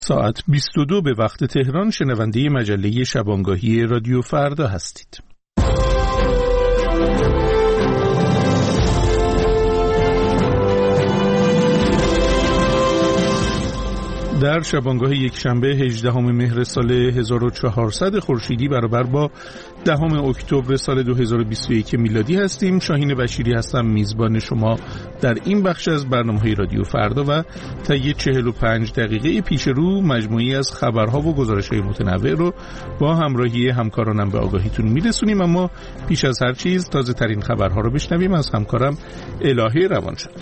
ساعت 22 به وقت تهران شنونده مجله شبانگاهی رادیو فردا هستید. در شبانگاه یک شنبه 18 مهر سال 1400 خورشیدی برابر با 10 اکتبر سال 2021 میلادی هستیم. شاهین بشیری هستم، میزبان شما در این بخش از برنامه‌های رادیو فردا و طی 45 دقیقه پیش رو مجموعی از خبرها و گزارش‌های متنوع رو با همراهی همکارانم به آگاهیتون میرسونیم. اما پیش از هر چیز تازه ترین خبرها رو بشنویم از همکارم الهه روانشاد.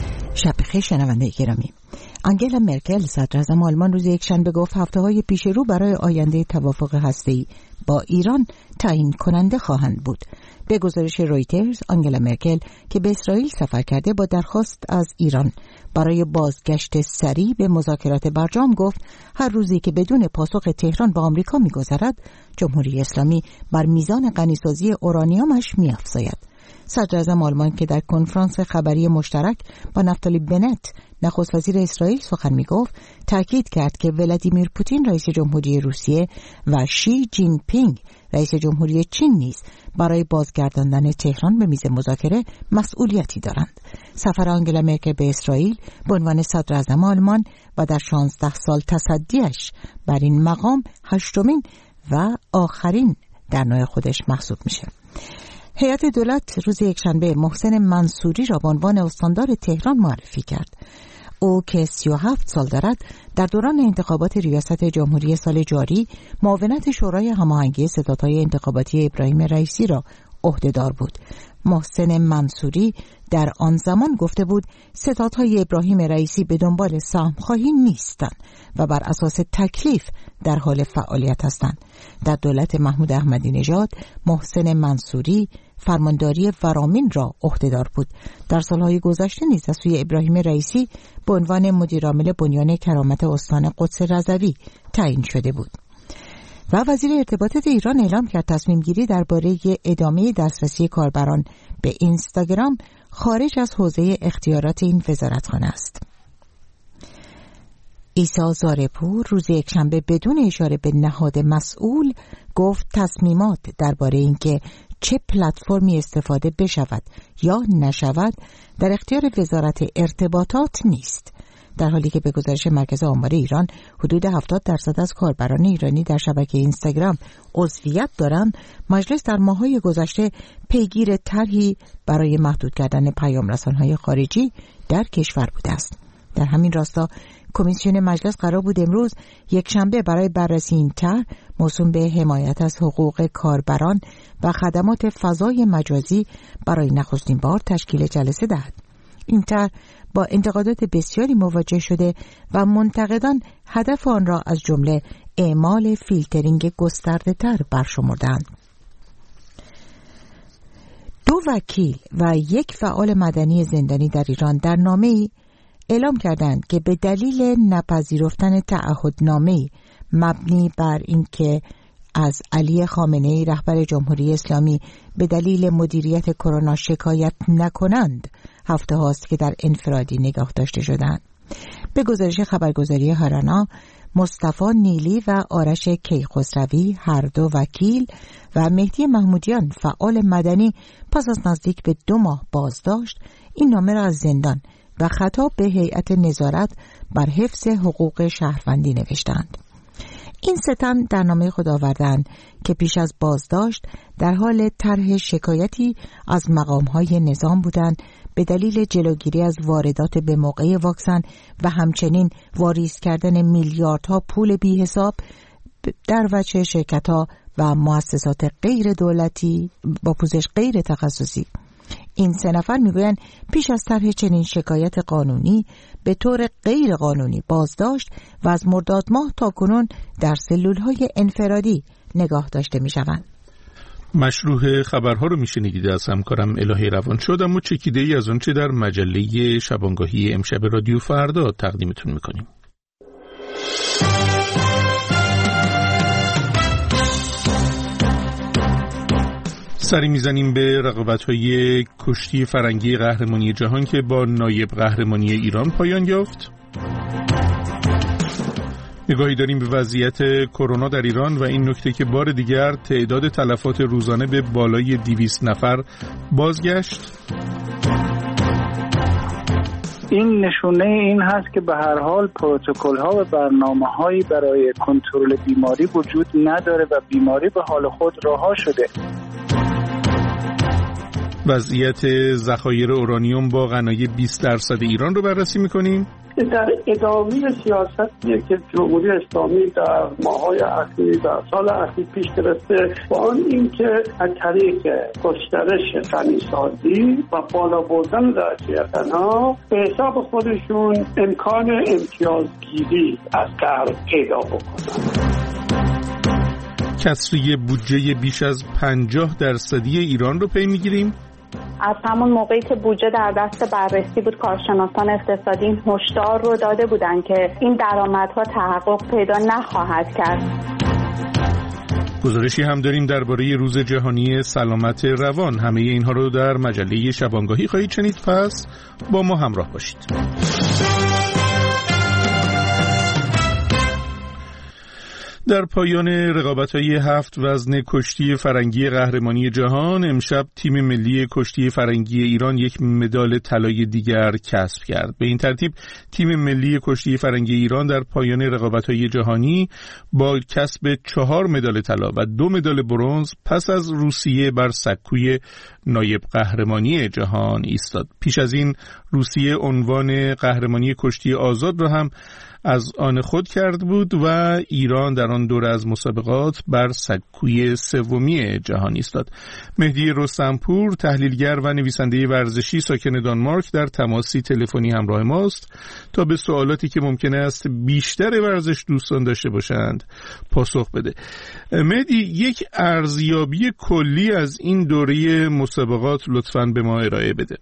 شب بخیر شنونده گرامی. آنگلا مرکل صدراعظم آلمان روز یکشنبه گفت هفته‌های پیش رو برای آینده توافق هسته‌ای با ایران تعیین کننده خواهند بود. به گزارش رویترز، آنگلا مرکل که به اسرائیل سفر کرده با درخواست از ایران برای بازگشت سریع به مذاکرات برجام گفت هر روزی که بدون پاسخ تهران با آمریکا می‌گذرد، جمهوری اسلامی بر میزان غنیسازی اورانیومش می‌افزاید. صدراعظم آلمان که در کنفرانس خبری مشترک با نفتالی بنت نخست وزیر اسرائیل سخن می‌گفت، تاکید کرد که ولادیمیر پوتین رئیس جمهوری روسیه و شی جین پینگ رئیس جمهوری چین نیز برای بازگرداندن تهران به میز مذاکره مسئولیتی دارند. سفر آنگلا مرکل به اسرائیل به عنوان صدراعظم آلمان و در 16 سال تصدیش بر این مقام هشتمین و آخرین در نوع خودش محسوب میشه. هیئت دولت روز یکشنبه محسن منصوری را به عنوان استاندار تهران معرفی کرد. او که 37 سال دارد در دوران انتخابات ریاست جمهوری سال جاری معاونت شورای هماهنگی ستادهای انتخاباتی ابراهیم رئیسی را عهدهدار بود. محسن منصوری در آن زمان گفته بود ستادهای ابراهیم رئیسی به دنبال سهم‌خواهی نیستند و بر اساس تکلیف در حال فعالیت هستند. در دولت محمود احمدی نژاد محسن منصوری فرمانداری ورامین را عهدهدار بود. در سالهای گذشته نیز از سوی ابراهیم رئیسی به عنوان مدیرعامل بنیان کرامت استان قدس رضوی تعیین شده بود. و وزیر ارتباطات ایران اعلام کرد تصمیم گیری درباره ادامه دسترسی کاربران به اینستاگرام خارج از حوزه اختیارات این وزارتخانه است. عیسی زارپور روز یکشنبه بدون اشاره به نهاد مسئول گفت تصمیمات درباره اینکه چه پلتفرمی استفاده بشود یا نشود در اختیار وزارت ارتباطات نیست. در حالی که به گزارش مرکز آمار ایران حدود 70% از کاربران ایرانی در شبکه اینستاگرام عضویت دارند، مجلس در ماه‌های گذشته پیگیر طرحی برای محدود کردن پیام‌رسان‌های خارجی در کشور بوده است. در همین راستا کمیسیون مجلس قرار بود امروز یکشنبه برای بررسی این طرح موسوم به حمایت از حقوق کاربران و خدمات فضای مجازی برای نخستین بار تشکیل جلسه دهد. این طرح با انتقادات بسیاری مواجه شده و منتقدان هدف آن را از جمله اعمال فیلترینگ گسترده‌تر برشمردند. 2 وکیل و 1 فعال مدنی زندانی در ایران در نامه‌ای اعلام کردند که به دلیل نپذیرفتن تعهدنامه‌ای مبنی بر اینکه از علی خامنه‌ای رهبر جمهوری اسلامی به دلیل مدیریت کرونا شکایت نکنند، هفته هاست که در انفرادی نگاه داشته شدند. به گزارش خبرگزاری هارانا، مصطفی نیلی و آرش کیخسروی هر 2 وکیل و مهدی محمودیان فعال مدنی پس از نزدیک به 2 ماه بازداشت این نامه را از زندان و خطاب به هیئت نظارت بر حفظ حقوق شهروندی نوشتند. این 3 تن در نامه خود آوردند که پیش از بازداشت در حال طرح شکایتی از مقام‌های نظام بودند به دلیل جلوگیری از واردات به موقع واکسن و همچنین واریز کردن میلیاردها پول بی‌حساب در وجه شرکت‌ها و مؤسسات غیر دولتی با پوزش غیر تخصصی. این 3 نفر میگویند پیش از طرح چنین شکایت قانونی به طور غیر قانونی بازداشت و از مرداد ماه تا کنون در سلول‌های انفرادی نگاه داشته می‌شوند. مشروع خبرها رو میشنیدید از همکارم الهه روانشاد، اما چکیده‌ای از آنچه در مجله شبانگاهی امشب رادیو فردا تقدیمتون می‌کنیم. سری میزنیم به رقابت‌های کشتی فرنگی قهرمانی جهان که با نایب قهرمانی ایران پایان یافت. نگاهی داریم به وضعیت کرونا در ایران و این نکته که بار دیگر تعداد تلفات روزانه به بالای 200 نفر بازگشت. این نشونه این هست که به هر حال پروتکل‌ها و برنامه‌هایی برای کنترل بیماری وجود نداره و بیماری به حال خود رها شده. وضعیت ذخایر اورانیوم با غنای 20% ایران رو بررسی می‌کنیم. در ادامه سیاستی که جمهوری اسلامی در ماه‌های اخیر در سال اخیر پیش گرفته با آن اینکه از طریق گسترش غنی‌سازی و بالا بردن درجه غنا به حساب خودشون امکان امتیازگیری از غرب پیدا بکنن. کسری بودجه بیش از 50% ایران رو پی می‌گیریم. از همون موقعی که بودجه در دست بررسی بود کارشناسان اقتصادی هشدار رو داده بودن که این درآمدها تحقق پیدا نخواهد کرد. گزارشی هم داریم درباره روز جهانی سلامت روان. همه اینها رو در مجله شبانگاهی خواهید شنید، پس با ما همراه باشید. در پایان رقابت‌های 7 وزن کشتی فرنگی قهرمانی جهان، امشب تیم ملی کشتی فرنگی ایران یک مدال طلای دیگر کسب کرد. به این ترتیب تیم ملی کشتی فرنگی ایران در پایان رقابت‌های جهانی با کسب 4 مدال طلا و 2 مدال برنز پس از روسیه بر سکوی نایب قهرمانی جهان ایستاد. پیش از این روسیه عنوان قهرمانی کشتی آزاد را هم از آن خود کرد بود و ایران در آن دوره از مسابقات بر سکوی سومی جهان ایستاد. مهدی رستمپور، تحلیلگر و نویسنده ورزشی ساکن دانمارک، در تماسی تلفنی همراه ماست تا به سوالاتی که ممکنه است بیشتر ورزش دوستان داشته باشند پاسخ بده. مهدی، یک ارزیابی کلی از این دوره مسابقات لطفاً به ما ارائه بده.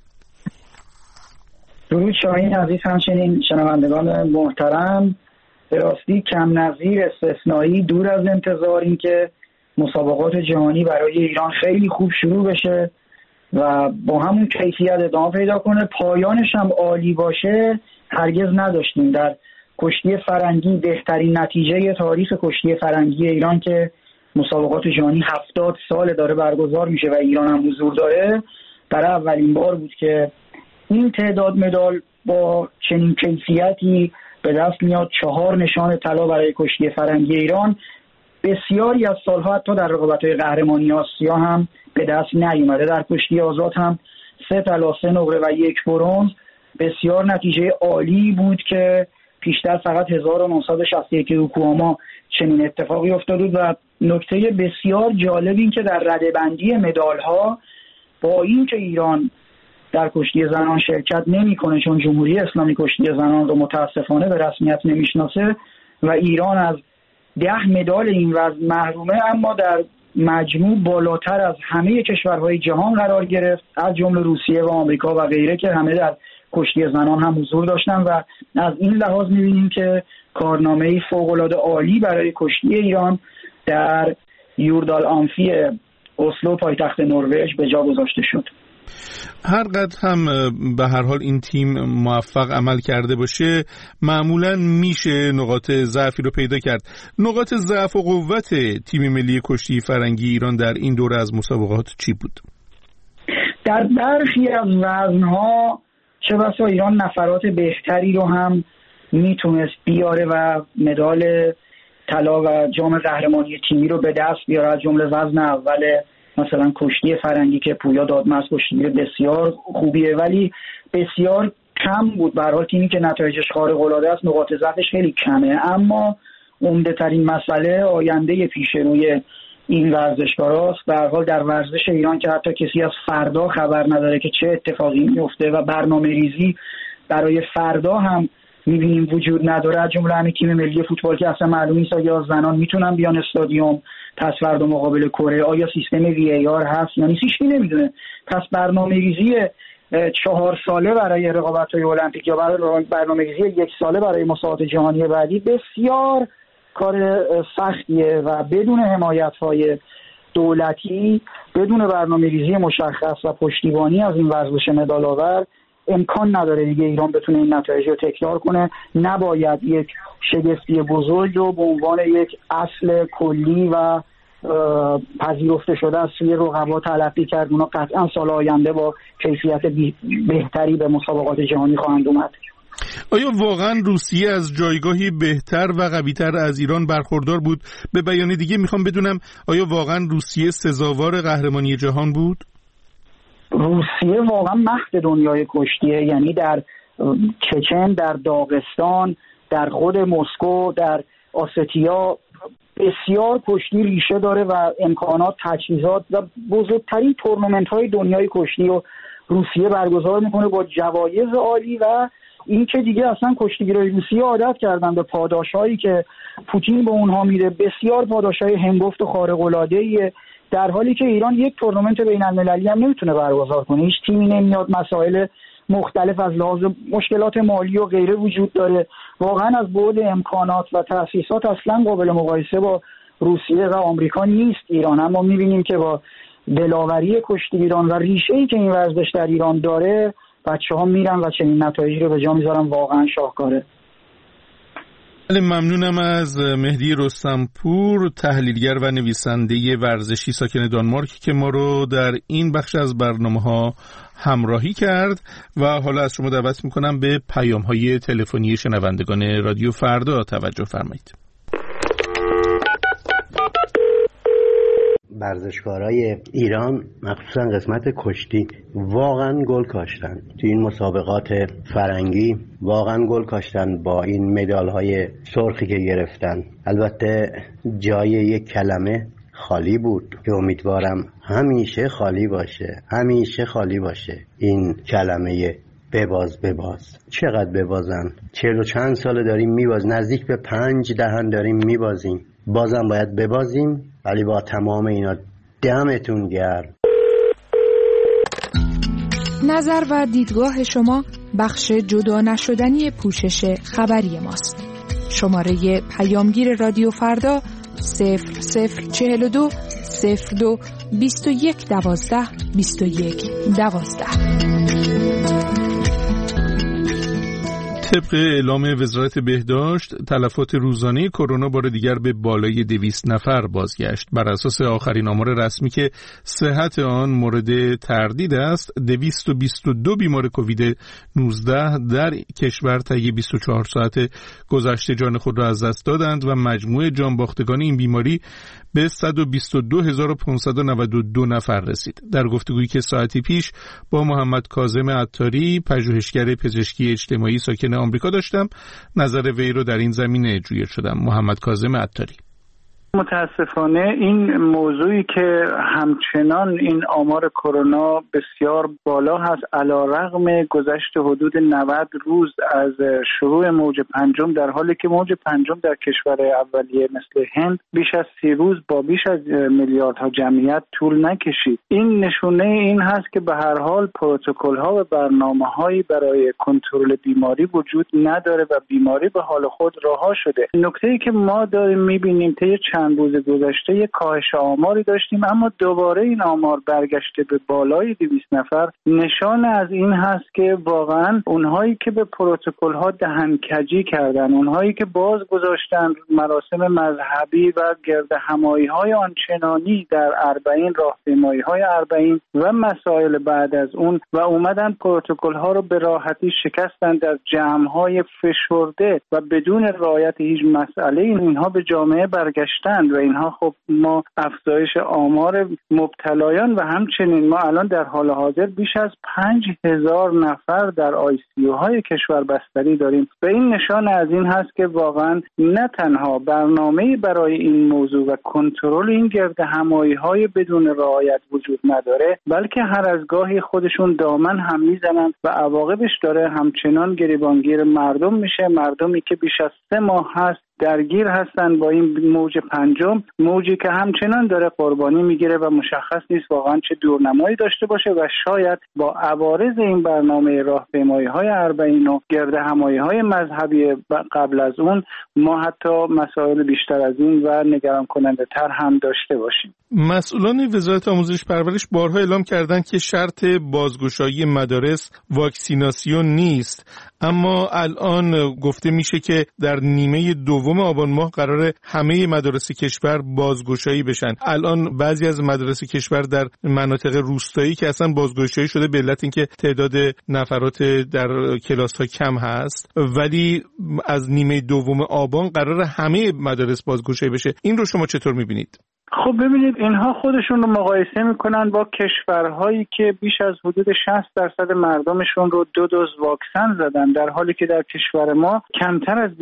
درود شاهین عزیز، همچنین شنوندگان محترم. به راستی کم نظیر، استثنایی، دور از انتظار این که مسابقات جهانی برای ایران خیلی خوب شروع بشه و با همون کیفیت ادامه پیدا کنه، پایانش هم عالی باشه هرگز نداشتیم. در کشتی فرنگی بهترین نتیجه تاریخ کشتی فرنگی ایران که مسابقات جهانی 70 سال داره برگزار میشه و ایران هم حضور داره، برای اولین بار بود که این تعداد مدال با چنین کیفیتی به دست میاد. 4 نشان طلا برای کشتی فرنگی ایران. بسیاری از سالها حتی در رقابت‌های قهرمانی آسیا هم به دست نیومده. در کشتی آزاد هم 3 طلا، 3 نقره و 1 برنز. بسیار نتیجه عالی بود که پیشتر فقط 1961 یوکوهاما چنین اتفاقی افتاده بود. و نکته بسیار جالب این که در رده‌بندی مدال‌ها با این که ایران در کشتی زنان شرکت نمی‌کنه چون جمهوری اسلامی کشتی زنان رو متاسفانه به رسمیت نمیشناسه و ایران از 10 مدال این وزن محرومه، اما در مجموع بالاتر از همه کشورهای جهان قرار گرفت، از جمله روسیه و آمریکا و غیره که همه در کشتی زنان هم حضور داشتن. و از این لحاظ می‌بینیم که کارنامه‌ای فوق‌العاده عالی برای کشتی ایران در یوردال آمفی اسلو پایتخت نروژ به جا گذاشته شد. هر قدر هم به هر حال این تیم موفق عمل کرده باشه، معمولاً میشه نقاط ضعفی رو پیدا کرد. نقاط ضعف و قوت تیم ملی کشتی فرنگی ایران در این دوره از مسابقات چی بود؟ در برخی از وزن‌ها چه بسا ایران نفرات بهتری رو هم میتونست بیاره و مدال طلا و جام قهرمانی تیمی رو به دست بیاره، از جمله وزن اول مثلا کشتی فرنگی که پویا دادمرز کشتی بسیار خوبیه ولی بسیار کم بود. به هر حال تیمی که نتایجش خارق العاده است نقاط ضعفش خیلی کمه. اما عمده ترین مسئله آینده پیش روی این ورزشکار است. به هر حال در ورزش ایران که حتی کسی از فردا خبر نداره که چه اتفاقی میفته و برنامه‌ریزی برای فردا هم می‌بینیم وجود نداره، از جمله همین تیم ملی فوتبال که اصلا معلوم نیست آیا زنان میتونن بیان استادیوم پس فردا مقابل کره، آیا سیستم وی ای آر هست یا نیست، هیچ نمیدونه. پس برنامه‌ریزی 4 ساله برای رقابت‌های المپیک یا برنامه‌ریزی 1 ساله برای مسابقات جهانی بعدی بسیار کار سختیه و بدون حمایت‌های دولتی، بدون برنامه‌ریزی مشخص و پشتیبانی از این ورزش مدال‌آور امکان نداره دیگه ایران بتونه این نتایج رو تکرار کنه. نباید یک شگفتی بزرگ رو به عنوان یک اصل کلی و پذیرفته شده از سوی رقبا تلقی کرد. اونا قطعا سال آینده با کیفیت بهتری به مسابقات جهانی خواهند اومد. آیا واقعا روسیه از جایگاهی بهتر و قوی‌تر از ایران برخوردار بود؟ به بیان دیگه میخوام بدونم آیا واقعا روسیه سزاوار قهرمانی جهان بود؟ روسیه واقعا مهد دنیای کشتیه، یعنی در چچن، در داغستان، در خود مسکو، در آستیا بسیار کشتی ریشه داره و امکانات، تجهیزات و بزرگترین تورنمنت‌های دنیای کشتی رو روسیه برگزار میکنه با جوایز عالی. و این که دیگه اصلا کشتیگیرای روسیه عادت کردن به پاداشایی که پوتین به اونها میده، بسیار پاداشای هنگفت و خارق‌العاده‌ایه، در حالی که ایران یک تورنمنت بین‌المللی هم نمیتونه برگزار کنه. هیچ تیمی نمیاد، مسائل مختلف از لحاظ مشکلات مالی و غیره وجود داره. واقعا از بعد امکانات و تأسیسات اصلا قابل مقایسه با روسیه و آمریکا نیست ایران. اما میبینیم که با دلاوری کشتیگیران و ریشه‌ای که این ورزش در ایران داره، بچه‌ها میرن و چنین نتایجی رو به جا میذارن. واقعا شاهکاره. ممنونم از مهدی رستمپور، تحلیلگر و نویسنده ورزشی ساکن دانمارک که ما رو در این بخش از برنامه‌ها همراهی کرد. و حالا از شما دعوت میکنم به پیام‌های تلفنی شنوندگان رادیو فردا توجه فرمایید. ورزشکارای ایران مخصوصا قسمت کشتی واقعا گل کاشتن تو این مسابقات فرنگی، واقعا گل کاشتن با این مدال‌های سرخی که گرفتن. البته جای یک کلمه خالی بود که امیدوارم همیشه خالی باشه، همیشه خالی باشه. این کلمه بباز. چقدر ببازن؟ 40 و چند سال داریم میباز، نزدیک به 5 دهن داریم میبازیم، بازم باید ببازیم. ولی با تمام اینا دمتون گرم. نظر و دیدگاه شما بخش جدا نشدنی پوشش خبری ماست. شماره پیامگیر رادیو فردا 0042 02 21 12 21 12. طبق اعلام وزارت بهداشت، تلفات روزانه کرونا بار دیگر به بالای 200 نفر بازگشت. بر اساس آخرین آمار رسمی که صحت آن مورد تردید است، 222 بیمار کووید 19 در کشور طی 24 ساعت گذشته جان خود را از دست دادند و مجموع جانباختگان این بیماری به 122592 نفر رسید. در گفتگویی که ساعتی پیش با محمد کاظم عطاری، پژوهشگر پزشکی اجتماعی ساکن آمریکا داشتم، نظر وی رو در این زمینه جویا شدم. محمد کاظم عطاری: متاسفانه این موضوعی که همچنان این آمار کرونا بسیار بالا هست، علیرغم گذشت حدود 90 روز از شروع موج پنجم، در حالی که موج پنجم در کشور اولیه مثل هند بیش از 30 روز با بیش از میلیاردها جمعیت طول نکشید. این نشونه این هست که به هر حال پروتکل‌ها و برنامه‌هایی برای کنترل بیماری وجود نداره و بیماری به حال خود رها شده. نکته‌ای که ما داریم می‌بینیم طی چند روز گذشته یک کاهش آماری داشتیم، اما دوباره این آمار برگشته به بالای 200 نفر. نشان از این هست که واقعا اونهایی که به پروتکل ها دهنکجی کردن، اونهایی که باز گذاشتن مراسم مذهبی و گرد همایی های آنچنانی در 40 راهپیمایی های 40 و مسائل بعد از اون و اومدن پروتکل ها رو به راحتی شکستن در جمع های فشرده و بدون رعایت هیچ مسئله اینها به جامعه برگشتن و اینها خب ما افزایش آمار مبتلایان و همچنین ما الان در حال حاضر بیش از 5000 نفر در ICU های کشور بستری داریم و این نشان از این هست که واقعا نه تنها برنامه‌ای برای این موضوع و کنترل این گرد همایی های بدون رعایت وجود نداره، بلکه هر از گاهی خودشون دامن هم میزنن و عواقبش داره همچنان گریبانگیر مردم میشه. مردمی که بیش از 3 ماه هست درگیر هستن با این موج پنجم، موجی که همچنان داره قربانی میگیره و مشخص نیست واقعا چه دورنمایی داشته باشه و شاید با عوارض این برنامه راهپیمایی‌های اربعین و گردهمایی‌های مذهبی قبل از اون ما حتی مسائل بیشتر از این و نگران کننده تر هم داشته باشیم. مسئولان وزارت آموزش پرورش بارها اعلام کردند که شرط بازگشایی مدارس واکسیناسیون نیست، اما الان گفته میشه که در نیمه دوم آبان ماه قراره همه مدارس کشور بازگشایی بشن. الان بعضی از مدارس کشور در مناطق روستایی که اصلا بازگشایی شده به علت اینکه تعداد نفرات در کلاس‌ها کم هست، ولی از نیمه دوم آبان قراره همه مدارس بازگشایی بشه. این رو شما چطور میبینید؟ خب ببینید، اینها خودشون رو مقایسه میکنن با کشورهایی که بیش از حدود 60% مردمشون رو 2 دوز واکسن زدن، در حالی که در کشور ما کمتر از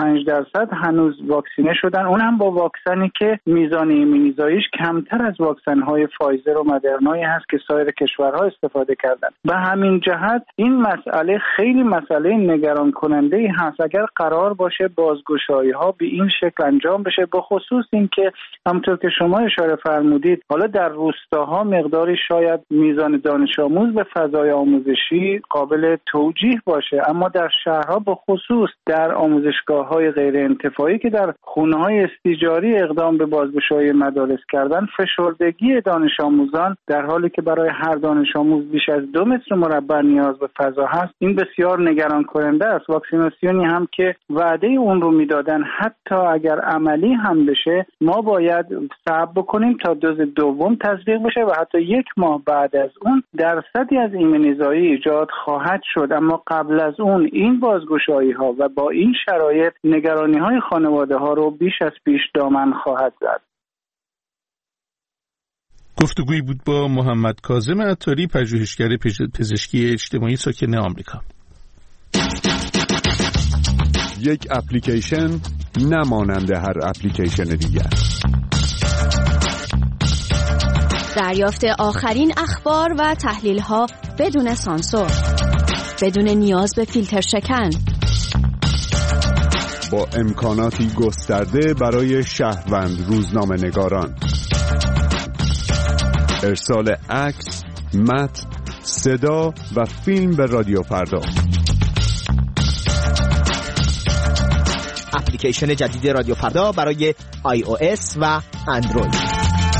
25% هنوز واکسینه شدن، اون هم با واکسنی که میزان ایمنیزاییش کمتر از واکسن‌های فایزر و مدرنایی هست که سایر کشورها استفاده کردن. به همین جهت این مسئله خیلی مسئله نگران کننده‌ای هست. اگر قرار باشه بازگشایی‌ها به این شکل انجام بشه، به خصوص اینکه همونطور که شما اشاره فرمودید حالا در روستاها مقداری شاید میزان دانش آموز به فضای آموزشی قابل توجیه باشه، اما در شهرها به خصوص در آموزشگاه‌های غیر انتفاعی که در خونه‌های استیجاری اقدام به بازگشایی مدارس کردن، فشردگی دانش آموزان در حالی که برای هر دانش آموز بیش از 2 متر مربع نیاز به فضا هست، این بسیار نگران کننده است. واکسیناسیونی هم که وعده اون رو میدادن حتی اگر عملی هم بشه، ما باید صبر بکنیم تا دوز دوم تزریق بشه و حتی 1 ماه بعد از اون درصدی از ایمنیزایی ایجاد خواهد شد. اما قبل از اون این بازگشایی ها و با این شرایط نگرانی های خانواده ها رو بیش از پیش دامن خواهد زد. گفتگویی بود با محمد کاظم عطاری، پژوهشگر پزشکی اجتماعی ساکن آمریکا. یک اپلیکیشن نمانند هر اپلیکیشن دیگر. دریافت آخرین اخبار و تحلیل‌ها بدون سانسور، بدون نیاز به فیلتر شکن، با امکاناتی گسترده برای شهروند روزنامه‌نگاران. ارسال عکس، متن، صدا و فیلم به رادیو فردا. اپلیکیشن جدید رادیو فردا برای iOS و اندروید.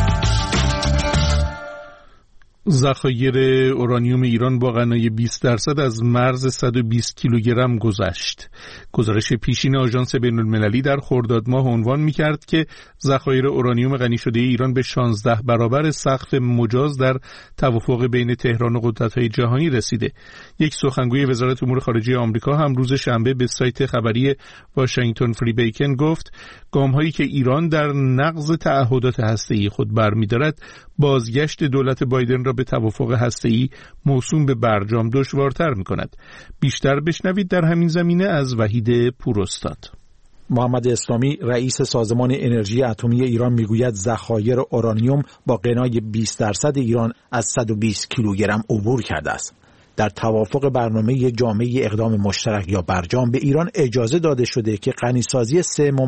ذخایر اورانیوم ایران با غنای 20% از مرز 120 کیلوگرم گذشت. گزارش پیشین آژانس بین‌المللی در خرداد ماه عنوان می‌کرد که ذخایر اورانیوم غنی شده ایران به 16 برابر سقف مجاز در توافق بین تهران و قدرت‌های جهانی رسیده. یک سخنگوی وزارت امور خارجه آمریکا هم روز شنبه به سایت خبری واشنگتن فری بیکن گفت گام‌هایی که ایران در نقض تعهدات هسته‌ای خود برمی‌دارد بازگشت دولت بایدن را به توافق هسته‌ای موسوم به برجام دشوارتر می‌کند. بیشتر بشنوید در همین زمینه از وحید پوراستاد. محمد اسلامی رئیس سازمان انرژی اتمی ایران میگوید ذخایر اورانیوم با غنای 20% ایران از 120 کیلوگرم عبور کرده است. در توافق برنامه جامعه اقدام مشترک یا برجام به ایران اجازه داده شده که غنیسازی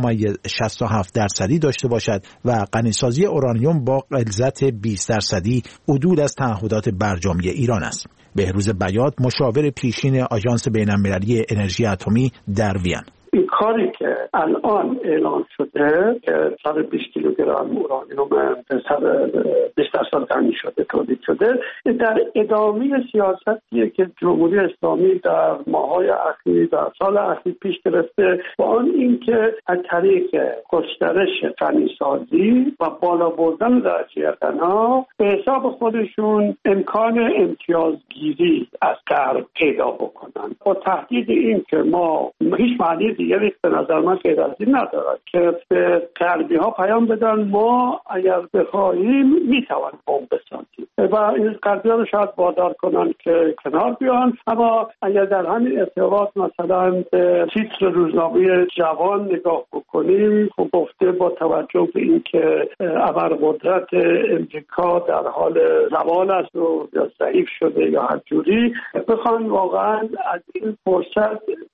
3.67% داشته باشد و غنیسازی اورانیوم با غلظت 20% عدول از تعهدات برجامی ایران است. بهروز بیات، مشاور پیشین آژانس بین‌المللی انرژی اتمی در وین: این کاری که الان اعلان شده که 120 کیلوگرم اورانیوم 20% غنی شده تولید شده، در ادامه سیاستیه که جمهوری اسلامی در ماه‌های اخیر، در سال اخیر پیش گرفته با آن اینکه از طریق گسترش غنیسازی و بالا بردن درجه غنا به حساب خودشون امکان امتیازگیری از غرب پیدا بکنن، با تهدید این که ما هیچ معنی دیگری به نظر من غیر از این ندارد که به غربی ها پیام بدن ما اگر بخواهیم میتوان بمب بسازیم و این غربی ها رو شاید وادار کنن که کنار بیان. اما اگر در همین ارتباط مثلا به تیتر روزنامه جوان نگاه بکنیم، خب گفته با توجه به اینکه ابرقدرت امریکا در حال زوال است و یا ضعیف شده یا هر جوری، بخوان واقعا از این فرصت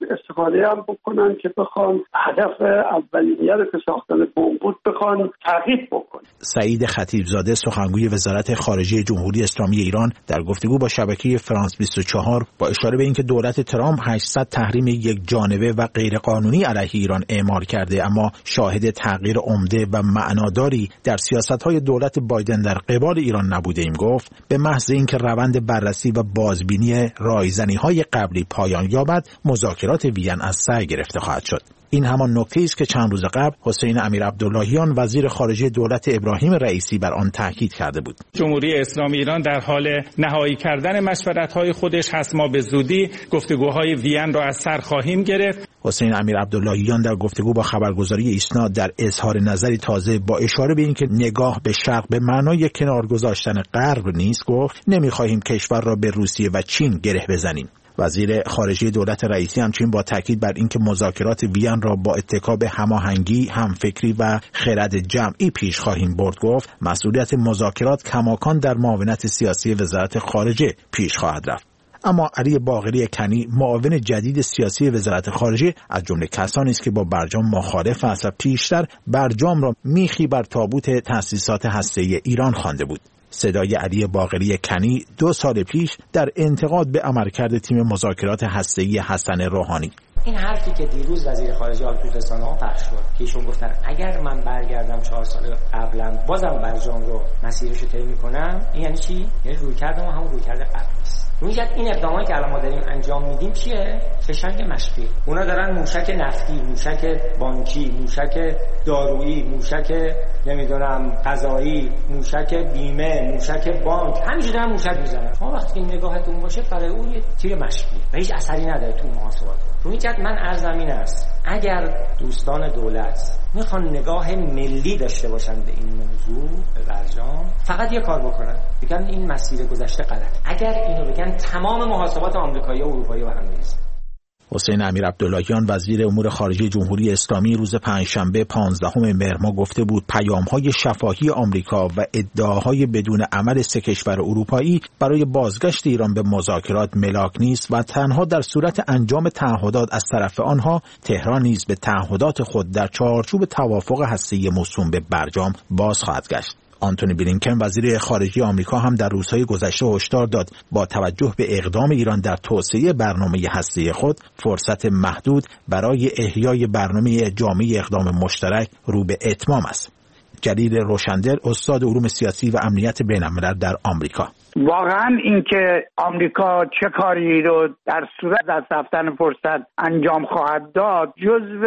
استفاده هم بکنن که بخوان هدف اولیه رو که ساختن بمب بود بخوان تعقیب بکنن. سعید خطیبزاده سخنگوی وزارت خارجه جمهوری اسلامی ایران در گفتگو با شبکه فرانس 24 با اشاره به اینکه دولت ترامپ 800 تحریم یک جانبه و غیرقانونی علیه ایران اعمال کرده، اما شاهد تغییر عمده و معناداری در سیاست‌های دولت بایدن در قبال ایران نبودیم، گفت به محض اینکه روند بررسی و بازبینی رایزنی‌های قبلی پایان یابد، مذاکرات وین از سر گرفته خواهد شد. این همان نکته است که چند روز قبل حسین امیرعبداللهیان وزیر خارجه دولت ابراهیم رئیسی بر آن تاکید کرده بود. جمهوری اسلامی ایران در حال نهایی کردن مشورت‌های خودش هست. ما به زودی گفتگوهای وین را از سر خواهیم گرفت. حسین امیرعبداللهیان در گفتگو با خبرگزاری ایسنا در اظهار نظری تازه با اشاره به اینکه نگاه به شرق به معنای کنار گذاشتن غرب نیست، گفت نمی‌خواهیم کشور را به روسیه و چین گره بزنیم. وزیر خارجه دولت رئیسی همچنین با تاکید بر اینکه مذاکرات وین را با اتکا به هماهنگی، همفکری و خرد جمعی پیش خواهیم برد، گفت مسئولیت مذاکرات کماکان در معاونت سیاسی وزارت خارجه پیش خواهد رفت. اما علی باقری کنی، معاون جدید سیاسی وزارت خارجه، از جمله کسانی است که با برجام مخالف است و پیشتر برجام را میخی بر تابوت تأسیسات هسته‌ای ایران خوانده بود. صدای علی باقری کنی 2 سال پیش در انتقاد به عملکرد تیم مذاکرات هسته‌ای حسن روحانی. این حرفی که دیروز وزیر خارجه تو رسانه‌ها پخش شد که ایشون گفتن اگر من برگردم 4 سال قبلا بازم برجام رو مسیرش رو طی می‌کنم، این یعنی چی؟ یعنی رویکرد ما همون رویکرد قبلی است. رویکرد این اقداماتی که الان ما داریم انجام میدیم چیه؟ فشنگ مشقی. اونا دارن موشک نفتی، موشک بانکی، موشک دارویی، موشک نمیدونم غذایی، موشک بیمه، موشک بانک، همینجوری دارن موشک میزنن. ما وقتی نگاهتون باشه برای اون یه تیر مشقی و هیچ اثری نداره تو محاسبات. رویکرد من عرضم این است، اگر دوستان دولت میخوان نگاه ملی داشته باشن به این موضوع، به برجام، فقط یه کار بکنن، بگن این مسیر گذشته غلط. اگر اینو بگن تمام محاسبات آمریکایی و اروپایی به هم میریزه. حسین امیرعبداللهیان وزیر امور خارجه جمهوری اسلامی روز پنجشنبه 15 مهر ماه گفته بود پیام‌های شفاهی آمریکا و ادعاهای بدون عمل 3 کشور اروپایی برای بازگشت ایران به مذاکرات ملاک نیست و تنها در صورت انجام تعهدات از طرف آنها تهران نیز به تعهدات خود در چارچوب توافق هسته‌ای موسوم به برجام باز خواهد گشت. آنتونی بلینکن وزیر خارجه آمریکا هم در روزهای گذشته هشدار داد با توجه به اقدام ایران در توسعه برنامه هسته‌ای خود، فرصت محدود برای احیای برنامه جامع اقدام مشترک رو به اتمام است. جلیل روشندل، استاد علوم سیاسی و امنیت بین‌الملل در آمریکا: واقعا اینکه آمریکا چه کاری رو در صورت از رفتن فرصت انجام خواهد داد جزو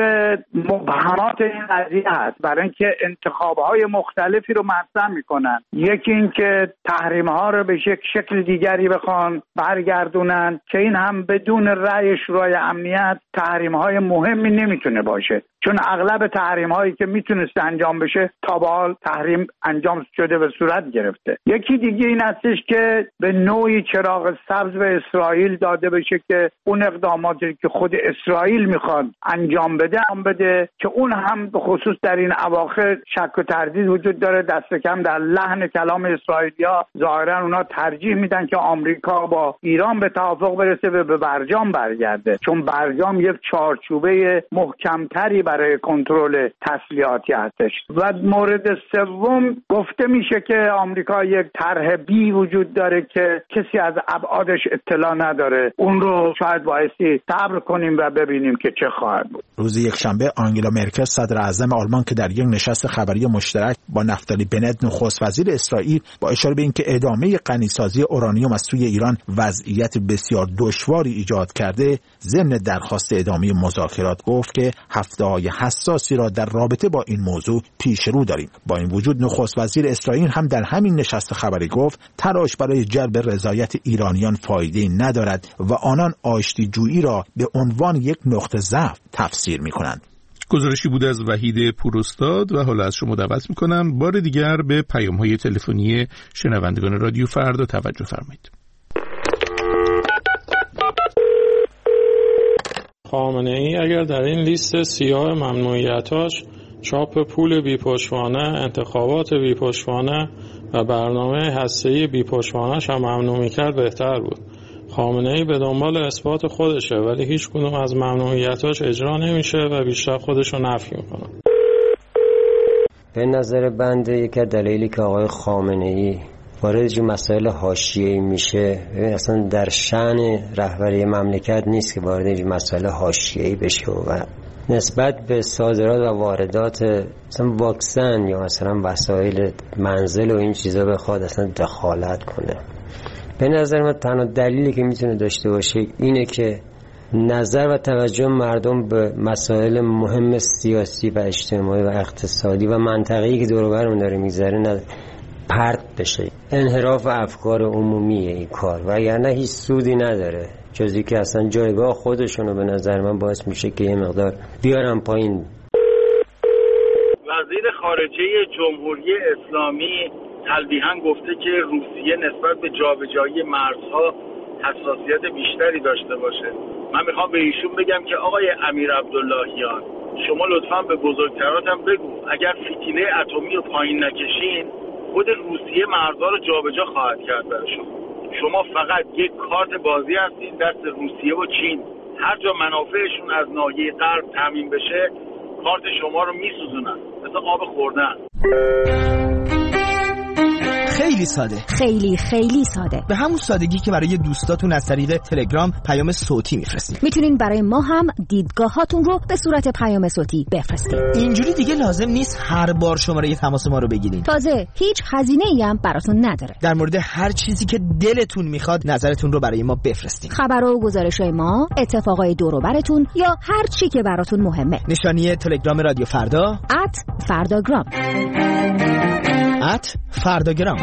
مبهمات این قضیه است، برای اینکه انتخاب‌های مختلفی رو مطرح می‌کنن. یکی اینکه تحریم‌ها رو به شکل دیگری بخوان برگردونن که این هم بدون رأی شورای امنیت تحریم‌های مهمی نمیتونه باشه، چون اغلب تحریم‌هایی که میتونست انجام بشه تا به حال تحریم انجام شده و صورت گرفته. یکی دیگه این هستش که به نوعی چراغ سبز به اسرائیل داده بشه که اون اقداماتی که خود اسرائیل میخواد انجام بده که اون هم به خصوص در این اواخر شک و تردید وجود داره. دست کم در لحن کلام اسرائیلیا ظاهرا اونا ترجیح میدن که آمریکا با ایران به توافق برسه و به برجام برگرده، چون برجام یک چارچوبه محکمتری برای کنترل تسلیحاتی هستش. و مورد سوم گفته میشه که آمریکا یک طرح بی وجود داره که کسی از ابعادش اطلاع نداره. اون رو شاید بایستی صبر کنیم و ببینیم که چه خواهد بود. روز یکشنبه آنگلا مرکل صدر اعظم آلمان که در یک نشست خبری مشترک با نفتالی بنت نخست وزیر اسرائیل با اشاره به اینکه ادامه غنیسازی اورانیوم از سوی ایران وضعیت بسیار دشواری ایجاد کرده، ضمن درخواست ادامه مذاکرات گفت که هفته‌های حساسی را در رابطه با این موضوع پیش رو داریم. با این وجود نخست وزیر اسرائیل هم در همین نشست خبری گفت تلاش برای جلب رضایت ایرانیان فایده‌ای ندارد و آنان آشتی‌جویی را به عنوان یک نقطه ضعف تفسیر می‌کنند. گزارشی بود از وحید پوراستاد و حالا از شما دعوت می‌کنم بار دیگر به پیام‌های تلفنی شنوندگان رادیو فردا توجه فرمایید. خامنه‌ای اگر در این لیست سیاه ممنوعیتاش چاپ پول بی‌پشتوانه، انتخابات بی‌پشتوانه و برنامه هسته‌ای بی‌پشتوانه‌اش هم ممنوع می‌کرد بهتر بود. خامنه‌ای به دنبال اثبات خودشه ولی هیچ کدوم از ممنوعیتاش اجرا نمیشه و بیشتر خودشو نفی میکنه. به نظر بنده یکی از دلایلی که آقای خامنه‌ای وارد مسائل حاشیه‌ای میشه، اصلا در شأن رهبری مملکت نیست که وارد مسائل حاشیه‌ای بشه و نسبت به صادرات و واردات مثلا واکسن یا مثلا وسایل منزل و این چیزا بخواد اصلا دخالت کنه. به نظر من تنها دلیلی که میتونه داشته باشه اینه که نظر و توجه مردم به مسائل مهم سیاسی و اجتماعی و اقتصادی و منطقه‌ای که دور و برمون داره میگذره پرت بشه. انحراف افکار عمومیه این کار و یعنی هیچ سودی نداره جزی که اصلا جایگاه خودشونو به نظر من باعث میشه که یه مقدار بیارم پایین. وزیر خارجه جمهوری اسلامی تلویحاً گفته که روسیه نسبت به جابجایی مرزها حساسیت بیشتری داشته باشه. من میخوام به ایشون بگم که آقای امیر عبداللهیان، شما لطفاً به بزرگتراتم بگو اگر فتیله اتمی رو پایین نکشین خود روسیه مرزها رو جابجا خواهد کرد برای شما فقط یک کارت بازی هستین دست روسیه و چین. هر جا منافعشون از ناحیه غرب تامین بشه کارت شما رو میسوزونن مثل آب خوردن. خیلی ساده، خیلی ساده، به همون سادگی که برای دوستاتون از طریق تلگرام پیام صوتی میفرستین. میتونین برای ما هم دیدگاهاتون رو به صورت پیام صوتی بفرستین. اینجوری دیگه لازم نیست هر بار شماره تماس ما رو بگیرین. تازه هیچ هزینه‌ای هم براتون نداره. در مورد هر چیزی که دلتون میخواد نظرتون رو برای ما بفرستین. خبر و گزارش‌های ما، اتفاقای دور و براتون یا هر چی که براتون مهمه. نشانی تلگرام رادیو فردا @فرداگرام. فرداگرام.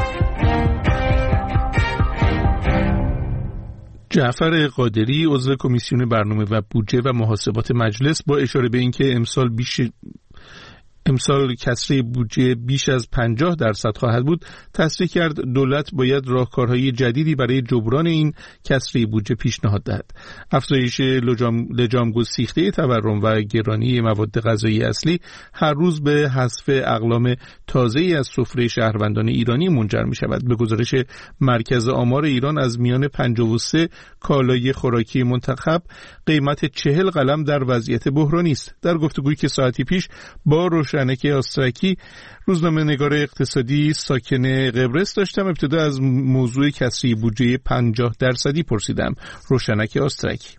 جعفر قادری عضو کمیسیون برنامه و بودجه و محاسبات مجلس با اشاره به اینکه امسال کسری بودجه بیش از 50% خواهد بود، تصریح کرد دولت باید راهکارهای جدیدی برای جبران این کسری بودجه پیشنهاد دهد. افزایش لجام گسیخته تورم و گرانی مواد غذایی اصلی هر روز به حذف اقلام تازه‌ای از سفره شهروندان ایرانی منجر می شود. به گزارش مرکز آمار ایران از میان 53 کالای خوراکی منتخب قیمت 40 قلم در وضعیت بحرانی است. در گفتگویی که ساعتی پیش با روشنک آسترکی روزنامه‌نگار اقتصادی ساکن قبرس داشتم، ابتدا از موضوع کسری بودجه 50% پرسیدم. روشنک آسترکی: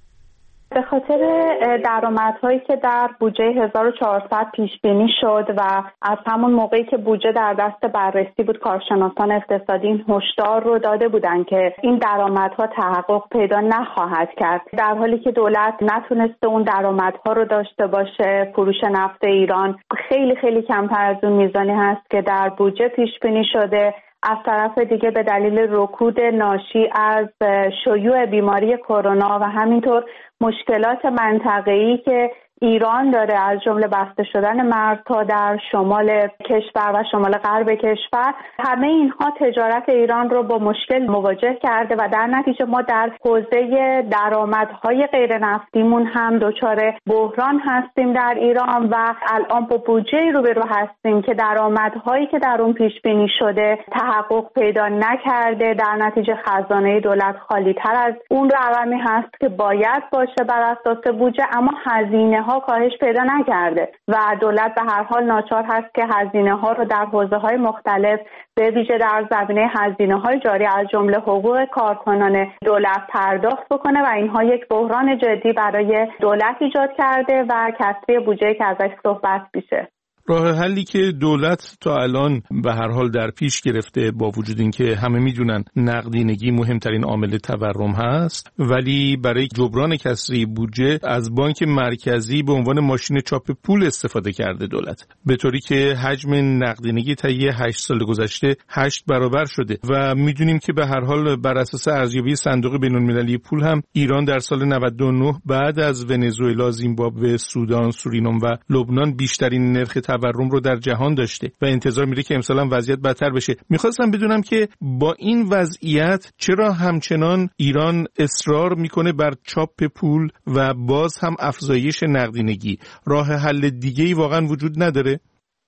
به خاطر درآمدهایی که در بودجه 1400 پیش بینی شد و از همون موقعی که بودجه در دست بررسی بود کارشناسان اقتصادی این هشدار رو داده بودن که این درآمدها تحقق پیدا نخواهد کرد، در حالی که دولت نتونسته اون درآمدها رو داشته باشه. فروش نفت ایران خیلی کمتر از اون میزانی هست که در بودجه پیش بینی شده. از طرف دیگه به دلیل رکود ناشی از شیوع بیماری کرونا و همینطور مشکلات منطقه‌ای که ایران داره، از جمله بسته شدن مرزها در شمال کشور و شمال غرب کشور، همه اینها تجارت ایران رو با مشکل مواجه کرده و در نتیجه ما در حوزه درآمدهای غیر نفتیمون هم دچار بحران هستیم در ایران و الان با بودجه روبرو هستیم که درآمدهایی که در اون پیش بینی شده تحقق پیدا نکرده. در نتیجه خزانه دولت خالی تر از اون رقمی هست که باید باشه بر اساس بودجه، اما هزینه ها کاهش پیدا نکرده و دولت به هر حال ناچار هست که هزینه ها رو در حوزه های مختلف به ویژه در زمینه هزینه های جاری از جمله حقوق کارکنان دولت پرداخت بکنه و اینها یک بحران جدی برای دولت ایجاد کرده و کسری بودجه که ازش صحبت میشه. راه حلی که دولت تا الان به هر حال در پیش گرفته، با وجود اینکه همه میدونن نقدینگی مهمترین عامل تورم هست، ولی برای جبران کسری بودجه از بانک مرکزی به عنوان ماشین چاپ پول استفاده کرده دولت، به طوری که حجم نقدینگی طی 8 سال گذشته 8 برابر شده و میدونیم که به هر حال بر اساس ارزیابی صندوق بین‌المللی پول هم ایران در سال 99 بعد از ونزوئلا، زیمبابوه، سودان، سورینام و لبنان بیشترین نرخ تورم رو در جهان داشته و انتظار میره که امسال هم وضعیت بدتر بشه. میخواستم بدونم که با این وضعیت چرا همچنان ایران اصرار میکنه بر چاپ پول و باز هم افزایش نقدینگی؟ راه حل دیگه‌ای واقعا وجود نداره؟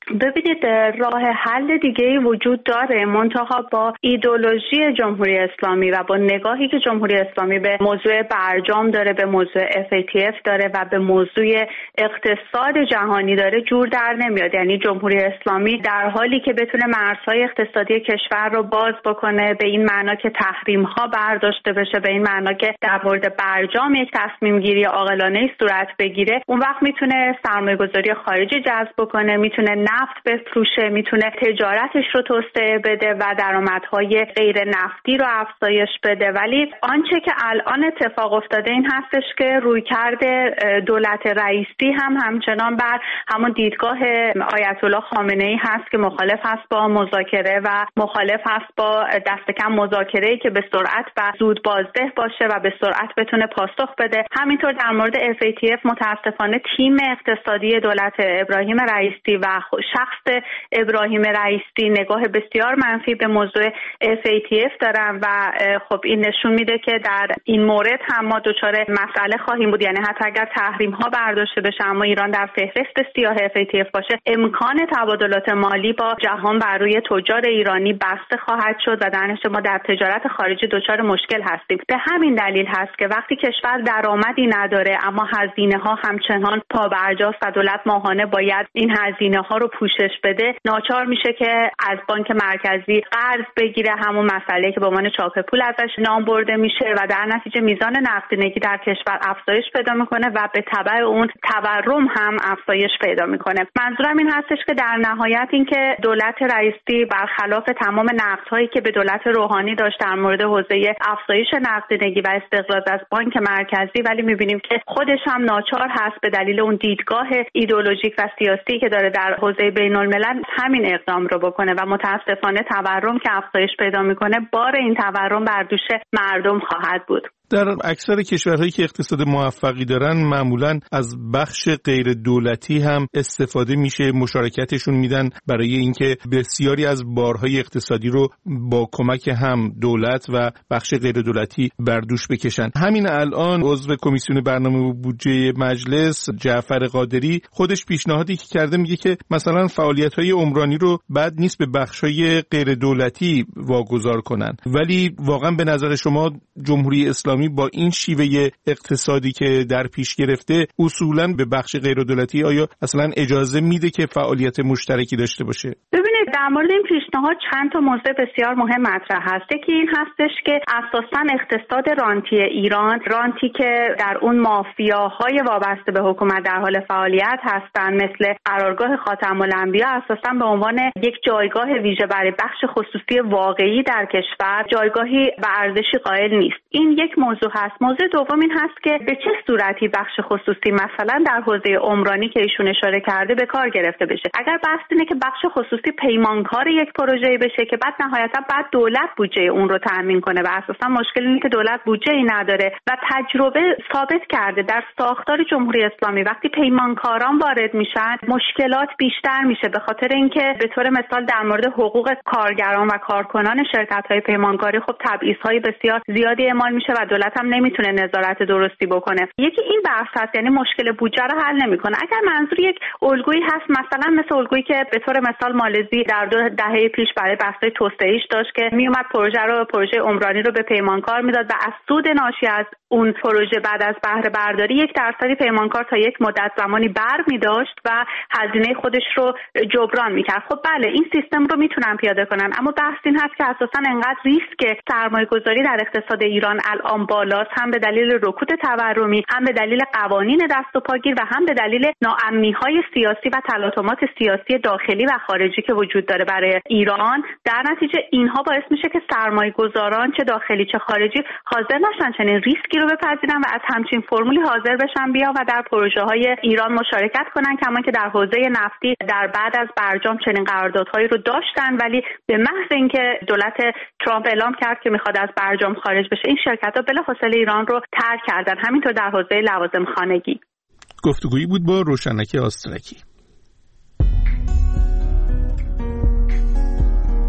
ببینید راه حل دیگه‌ای وجود داره، منتها با ایدئولوژی جمهوری اسلامی و با نگاهی که جمهوری اسلامی به موضوع برجام داره، به موضوع FATF داره و به موضوع اقتصاد جهانی داره جور در نمیاد. یعنی جمهوری اسلامی در حالی که بتونه مرزهای اقتصادی کشور رو باز بکنه، به این معنا که تحریم‌ها برداشته بشه، به این معنا که در مورد برجام یک تصمیم گیری عاقلانه‌ای صورت بگیره، اون وقت میتونه سرمایه‌گذاری خارجی جذب بکنه، میتونه نفت بفروشه، میتونه تجارتش رو توسعه بده و درآمدهای غیر نفتی رو افزایش بده. ولی آنچه که الان اتفاق افتاده این هستش که رویکرد دولت رئیسی هم همچنان بر همون دیدگاه آیت الله خامنه‌ای هست که مخالف هست با مذاکره و مخالف هست با دست کم مذاکره‌ای که به سرعت و زود بازده باشه و به سرعت بتونه پاسخ بده. همینطور در مورد FATF متاسفانه تیم اقتصادی دولت ابراهیم رئیسی و شخص ابراهیم رئیسی نگاه بسیار منفی به موضوع FATF دارن و خب این نشون میده که در این مورد هم ما دچار مسئله خواهیم بود. یعنی حتی اگر تحریم ها برداشته بشه اما ایران در فهرست سیاه FATF باشه، امکان تبادلات مالی با جهان بر روی تجار ایرانی بسته خواهد شد و در نتیجه ما در تجارت خارجی دچار مشکل هستیم. به همین دلیل هست که وقتی کشور درآمدی نداره اما هزینه ها همچنان پابرجاست و دولت ماهانه باید این هزینه ها رو پوشش بده، ناچار میشه که از بانک مرکزی قرض بگیره، همون مسئله که به عنوان چاپ پول ازش نام برده میشه و در نتیجه میزان نقدینگی در کشور افزایش پیدا میکنه و به تبع اون تورم هم افزایش پیدا میکنه. منظورم این هستش که در نهایت اینکه دولت رئیسی برخلاف تمام نقدهایی که به دولت روحانی داشت در مورد حوزه افزایش نقدینگی و استقراض از بانک مرکزی، ولی میبینیم که خودش هم ناچار هست به دلیل اون دیدگاه ایدئولوژیک و سیاسی که داره در حوزه بین‌الملل همین اقدام رو بکنه و متاسفانه تورم که افزایش پیدا میکنه، بار این تورم بر دوش مردم خواهد بود. در اکثر کشورهایی که اقتصاد موفقی دارن معمولاً از بخش غیر دولتی هم استفاده میشه، مشارکتشون میدن برای اینکه بسیاری از بارهای اقتصادی رو با کمک هم دولت و بخش غیر دولتی بر دوش بکشن. همین الان عضو کمیسیون برنامه و بودجه مجلس جعفر قادری خودش پیشنهادی که کرده میگه که مثلا فعالیت‌های عمرانی رو بد نیست به بخش‌های غیر دولتی واگذار کنن. ولی واقعا به نظر شما جمهوری اسلامی با این شیوه اقتصادی که در پیش گرفته اصولاً به بخش غیر دولتی آیا اصلا اجازه میده که فعالیت مشترکی داشته باشه؟ ببینید در مورد این پیشنهاد چند تا موضوع بسیار مهم مطرح هست. که این هستش که اساساً اقتصاد رانتی ایران، رانتی که در اون مافیاهای وابسته به حکومت در حال فعالیت هستن مثل قرارگاه خاتم الانبیا، اساساً به عنوان یک جایگاه ویژه برای بخش خصوصی واقعی در کشور جایگاهی و ارزشی قائل نیست. این یک موضوع هست. موضوع دوم این هست که به چه صورتی بخش خصوصی مثلا در حوزه عمرانی که ایشون اشاره کرده به کار گرفته بشه. اگر بحث اینه که بخش خصوصی پیمانکار یک پروژه‌ای بشه که بعد نهایتا بعد دولت بودجه اون رو تامین کنه و اساسا مشکل اینه که دولت بودجه‌ای نداره و تجربه ثابت کرده در ساختار جمهوری اسلامی وقتی پیمانکاران وارد میشن مشکلات بیشتر میشه، به خاطر اینکه به طور مثال در مورد حقوق کارگران و کارکنان شرکت‌های پیمانکاری خب تبعیض‌های بسیار زیادی اعمال میشه و دولت هم نمیتونه نظارت درستی بکنه. یکی این بحث هست، یعنی مشکل بودجه رو حل نمیکنه. اگر منظور یک الگویی هست مثلا مثل الگویی که به طور مثال مالزی در 2 دهه پیش برای بحث‌های توسعه‌ایش داشت که میومد پروژه عمرانی رو به پیمانکار میداد و از سود ناشی از اون پروژه بعد از بهره برداری 1% پیمانکار تا یک مدت زمانی بر می‌داشت و هزینه خودش رو جبران می‌کرد. خب بله این سیستم رو میتونن پیاده کنن، اما بحث این هست که اساساً انقدر ریسک سرمایه‌گذاری در اقتصاد ایران الان بالاست، هم به دلیل رکود تورمی، هم به دلیل قوانین دست و پاگیر و هم به دلیل ناامنی‌های سیاسی و تلاطمات سیاسی داخلی و خارجی که وجود داره برای ایران. در نتیجه اینها باعث میشه که سرمایه‌گذاران چه داخلی چه خارجی حاضر نشن چنین ریسکی رو بپذیرن و از همچین فرمولی حاضر بشن بیا و در پروژه‌های ایران مشارکت کنن، کما که در حوزه نفتی در بعد از برجام چنین قراردادهایی رو داشتن، ولی به محض اینکه دولت ترامپ اعلام کرد که میخواد از برجام خارج بشه این شرکت‌ها بلافاصله ایران رو ترک کردن. همینطور در حوزه لوازم خانگی. گفتگویی بود با روشنک آسترکی.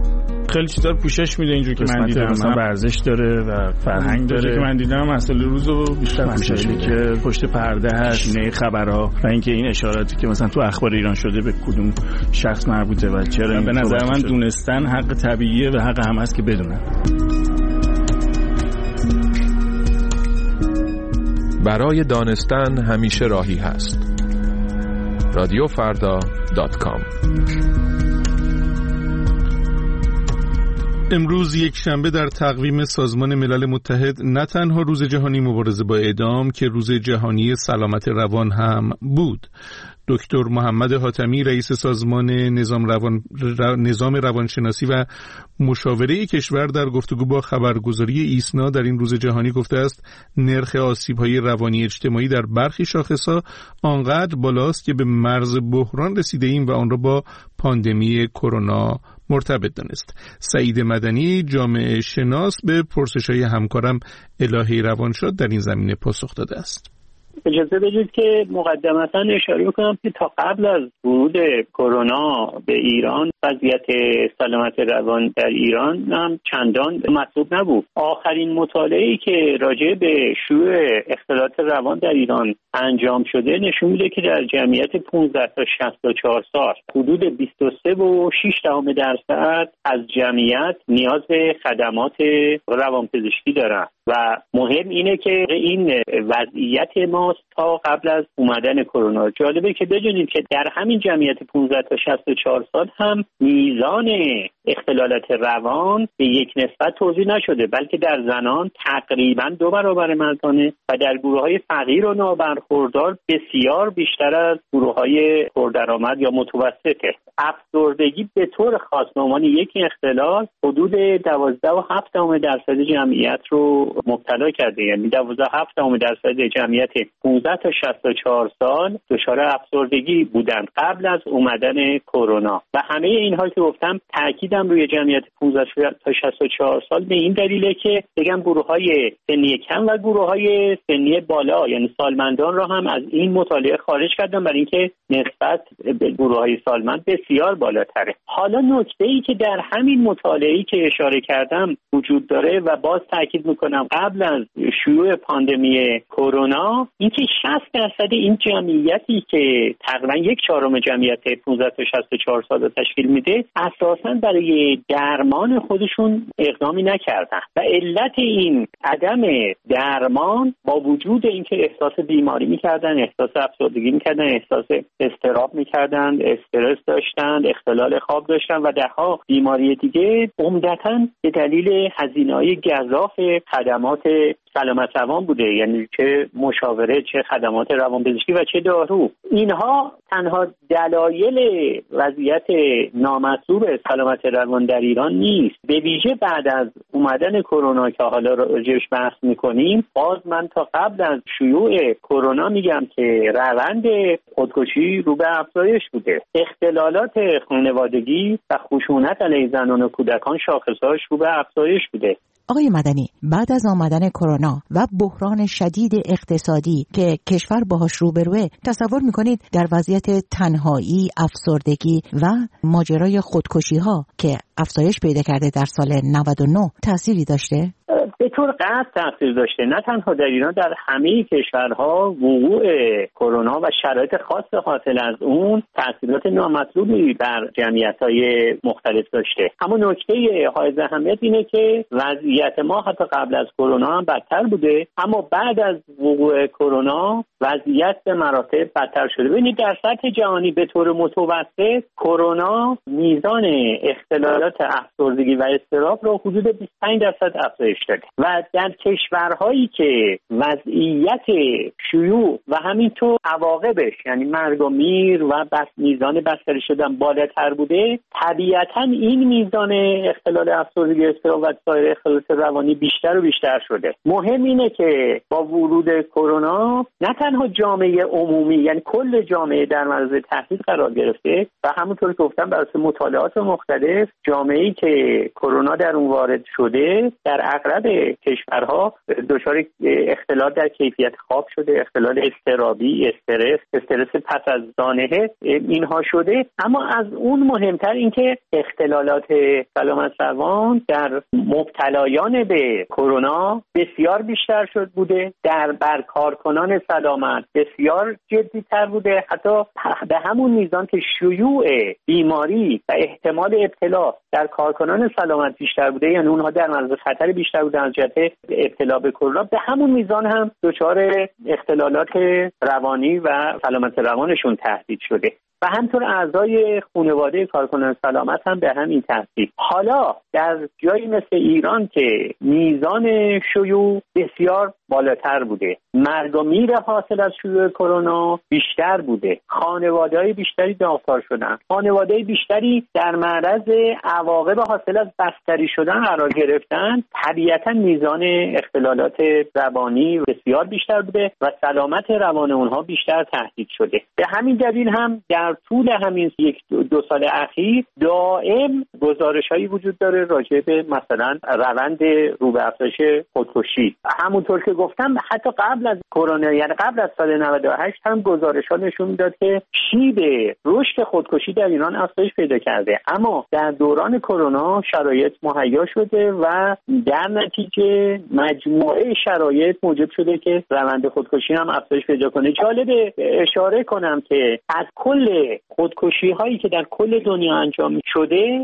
خیلی چیزا رو پوشش میده. اینجوری که من دیدم مثلا ورزش داره و فرهنگ داره. که من دیدم مسئله روزو بیشتر پوشش میده که پشت پرده هست، نه خبرها و اینکه این اشاراتی که مثلا تو اخبار ایران شده به کدوم شخص مربوطه و چرا. به نظر من دونستن حق طبیعیه و حق هم هست که بدونن. برای دانستن همیشه راهی هست. radiofarda.com. امروز یک شنبه در تقویم سازمان ملل متحد نه تنها روز جهانی مبارزه با اعدام که روز جهانی سلامت روان هم بود. دکتر محمد حاتمی رئیس سازمان نظام روانشناسی و مشاوره کشور در گفتگو با خبرگزاری ایسنا در این روز جهانی گفته است نرخ آسیب‌های روانی اجتماعی در برخی شاخص‌ها آنقدر بالاست که به مرز بحران رسیده‌ایم و آن را با پاندمی کرونا مرتبط دانست. سعید مدنی جامعه شناس به پرسش‌های همکارم الهی روانشاد در این زمینه پاسخ داده است. اجازه بدید که مقدمتاً اشاره بکنم که تا قبل از ورود کرونا به ایران وضعیت سلامت روان در ایران هم چندان مطلوب نبود. آخرین مطالعه‌ای که راجع به شیوع اختلالات روان در ایران انجام شده نشون میده که در جمعیت 15 تا 64 سال حدود 23.6% از جمعیت نیاز به خدمات روانپزشکی دارند و مهم اینه که این وضعیت ماست تا قبل از اومدن کرونا. جالبه که بدونید که در همین جمعیت 15 تا 64 سال هم میزان اختلالات روان به یک نسبت توزیع نشده، بلکه در زنان تقریباً 2 برابر مردانه و در گروه‌های فقیر و نابرخوردار بسیار بیشتر از گروه‌های پردرآمد یا متوسطه. افسردگی به طور خاص به عنوان یک اختلال حدود 12.7% جمعیت رو مبتلا کرده، یعنی 12.7% جمعیت 15 تا 64 سال دچار افسردگی بودند قبل از اومدن کرونا و همه اینها که گفتم تاکیدم روی جمعیت 15 تا 64 سال به این دلیله که بگم گروه‌های سنی کم و گروه‌های سنی بالا یعنی سالمندان را هم از این مطالعه خارج کردم برای اینکه نسبت به گروه‌های سالمند بسیار بالاتره. حالا نکته‌ای که در همین مطالعه‌ای که اشاره کردم وجود داره و باز تاکید می‌کنم قبل از شیوع پاندمی کرونا اینکه 60% این جمعیتی که تقریبا 1/4 جمعیت 15 تا 64 سال رو تشکیل میده اساساً برای درمان خودشون اقدامی نکردن و علت این عدم درمان با وجود اینکه احساس بیماری میکردن، احساس افسردگی میکردن، احساس اضطراب میکردن، استرس داشتن، اختلال خواب داشتن و دهها بیماری دیگه عمدتاً به دلیل هزینه‌های گزاف خدمات سلامت روان بوده، یعنی چه مشاوره، چه خدمات روانپزشکی و چه دارو. اینها تنها دلایل وضعیت نامطلوب سلامت روان در ایران نیست. به ویژه بعد از اومدن کرونا که حالا راجعش بحث میکنیم، باز من تا قبل از شیوع کرونا میگم که روند خودکشی رو به افزایش بوده. اختلالات خانوادگی و خشونت علیه زنان و کودکان شاخصهاش رو به افزایش بوده. آقای مدنی، بعد از آمدن کرونا و بحران شدید اقتصادی که کشور باهاش روبروه، تصور میکنید در وضعیت تنهایی، افسردگی و ماجرای خودکشی ها که افزایش پیدا کرده در سال 99 تأثیری داشته؟ به طور قطع تأثیر داشته. نه تنها در ایران، در همه کشورها وقوع کرونا و شرایط خاص حاصل از اون تأثیرات نامطلوبی بر جمعیت‌های مختلف داشته. اما نکته حائز اهمیت اینه که وضعیت ما حتی قبل از کرونا هم بدتر بوده، اما بعد از وقوع کرونا وضعیت به مراتب بدتر شده. ببینید در سطح جهانی به طور متوسط کرونا میزان اختلالات افسردگی و اضطراب رو حدود 25% افزایش داده و در کشورهایی که وضعیت شیوع و همینطور عواقبش یعنی مرگ و میر و میزان بستری شدن بالاتر بوده، طبیعتاً این میزان اختلال افسردگی، اضطراب و سایر اختلالات روانی بیشتر و بیشتر شده. مهم اینه که با ورود کرونا نه تنها جامعه عمومی یعنی کل جامعه در معرض تهدید قرار گرفته و همونطور که گفتم بر اساس مطالعات مختلف جامعه‌ای که کرونا در اون وارد شده در اغلب کشورها دچار اختلال در کیفیت خواب شده، اختلال اضطرابی، استرس پس از سانحه اینها شده. اما از اون مهمتر اینکه اختلالات سلامت روان در مبتلایان به کرونا بسیار بیشتر شد بوده، بر کارکنان سلامت بسیار جدی‌تر بوده، حتی به همون میزان که شیوع بیماری و احتمال ابتلا در کارکنان سلامت بیشتر بوده، یعنی اونها در معرض خطر بیشتر بودن از جهت ابتلا به کرونا، به همون میزان هم دچار اختلالات روانی و سلامت روانشون تهدید شده و همطور اعضای خانواده کارکنان سلامت هم به همین ترتیب. حالا در جایی مثل ایران که میزان شیوع بسیار بالاتر بوده، مرگ و میر حاصل از شیوع کرونا بیشتر بوده، خانواده‌های بیشتری داغدار شدن، خانواده‌های بیشتری در معرض عواقب حاصل از بستری شدن قرار گرفتن، طبیعتاً میزان اختلالات روانی بسیار بیشتر بوده و سلامت روان اونها بیشتر تهدید شده. به همین دلیل هم در طول همین 1-2 سال اخیر دائم گزارش‌هایی وجود داره راجع به مثلا روند رو به افزایش خودکشی. همونطور که گفتم حتی قبل از کرونا، یعنی قبل از سال 98 هم گزارش‌ها نشون میداد که شیب رشد خودکشی در ایران افزایش پیدا کرده، اما در دوران کرونا شرایط مهیا شده و در نتیجه مجموعه شرایط موجب شده که روند خودکشی هم افزایش پیدا کنه. جالب اشاره کنم که از کل خودکشی هایی که در کل دنیا انجام شده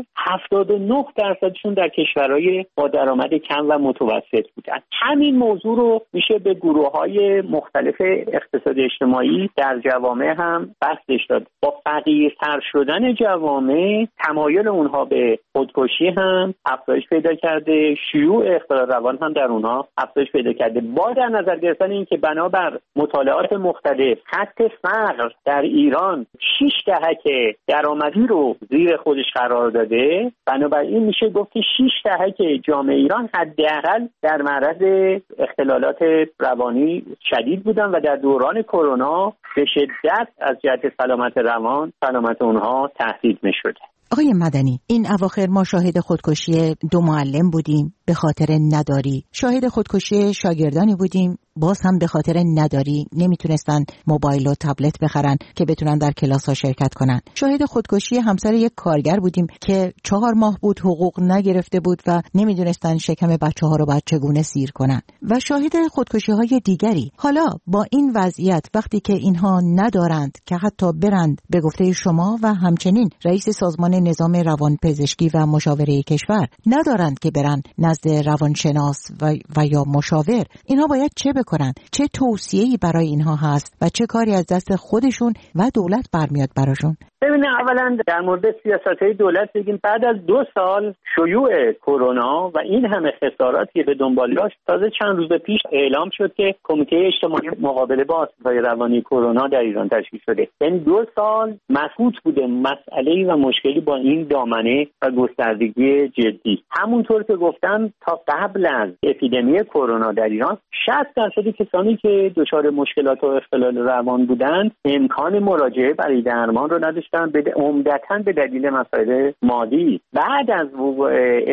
79% در کشورهای با درآمد کم و متوسط بودن. همین موضوع رو میشه به گروه های مختلف اقتصادی اجتماعی در جوامع هم بستش داد. با فقیرتر شدن جوامع تمایل اونها به خودکشی هم افزایش پیدا کرده، شیوع اختلال روان هم در اونها افزایش پیدا کرده. با در نظر گرفتن اینکه بنابر مطالعات مختلف خط فقر در ایران 6 دهک درآمدی رو زیر خودش قرار داده، بنابراین میشه گفت که 6 دهک جامعه ایران حداقل در معرض اختلالات روانی شدید بودن و در دوران کرونا به شدت از جهت سلامت روان سلامت اونها تهدید میشد. آقای مدنی، این اواخر ما شاهد خودکشی 2 معلم بودیم به خاطر نداری، شاهد خودکشی شاگردانی بودیم باز هم به خاطر نداری نمیتونستن موبایل و تبلت بخرن که بتونن در کلاس ها شرکت کنن. شاهد خودکشی همسر یک کارگر بودیم که 4 ماه بود حقوق نگرفته بود و نمیدونستن شکم بچه ها رو باید چگونه سیر کنن و شاهد خودکشی های دیگری. حالا با این وضعیت وقتی که اینها ندارند که حتی برند به گفته شما و همچنین رئیس سازمان نظام روانپزشکی و مشاوره کشور ندارند که برن نزد روانشناس و یا مشاور، اینها باید چه بکنن؟ چه توصیه‌ای برای اینها هست و چه کاری از دست خودشون و دولت برمیاد براشون؟ ببینید، اولا در مورد سیاست‌های دولت بگیم بعد از 2 سال شیوع کرونا و این همه خساراتی به دنبال داشت، تازه چند روز پیش اعلام شد که کمیته اجتماعی مقابله با آسیب‌های روانی کرونا در ایران تشکیل شده. این 2 سال مسئول بوده مسئله و مشکلی با این دامنه و گستردگی جدی. همونطور که گفتم تا قبل از اپیدمی کرونا در ایران 60% کسانی که دچار مشکلات و اختلال روان بودند امکان مراجعه برای درمان رو نداشتند، عمدتاً به دلیل مسائل مالی. بعد از وقوع